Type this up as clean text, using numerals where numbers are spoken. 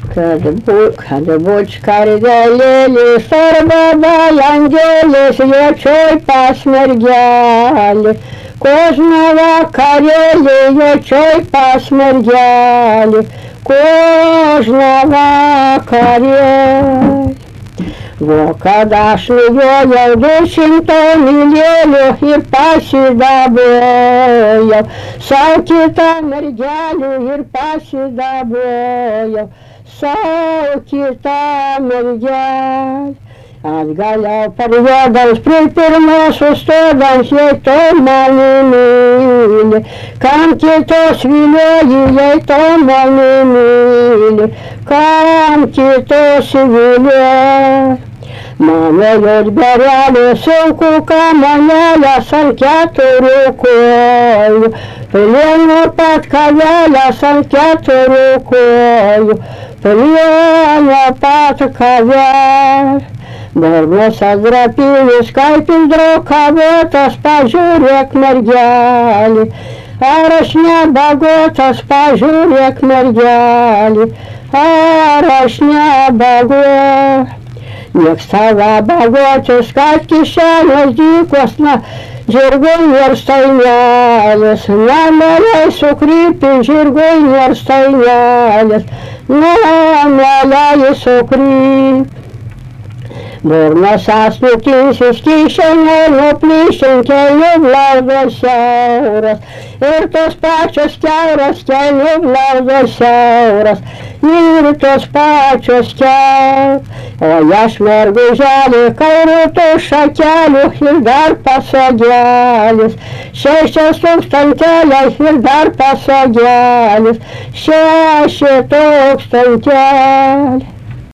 Kad bučkardelėlis arba balandėlis jočioj pas mergelį, kožną vakarėlį jočioj pas mergelį, kožną vakarėlį. Vo kad aš nujojau 200 mylėlių ir pasidabojau, sau kitą mergelį ir pasidabojau, sau kitą mergelį. Atgaliau parvedams prie pirmos sustodams, jei to mane myli, kam kitos vilioji, jei to mane myli, kam kitos vilioji. Mano jodberelė sunku kamanėlės ant 4 kojų, plieno pat kavelės ant 4 kojų, plieno pat kavelės. Burnos adrapinis, kaip išdraukavotas, pažiūrėk mergelį, ar aš nebagotas, pažiūrėk mergelį, ar aš nebagotas. Nieks tava bagočius, kad kišenės dykos, na, žirgai ir stainelės, nameliai sukrypi, žirgai ir stainelės, nameliai sukrypi. Burnos asnukinsis kišeniai nuplyšint, kelių blaudos siauras, ir tos pačios kiauras, kelių blaudos siauras, ir tos pačios kiauras. O aš merguželė, kairūtų šakelių ir dar pasagelis, 6 tūkstantėliai ir dar pasagelis, 6 tūkstantėliai.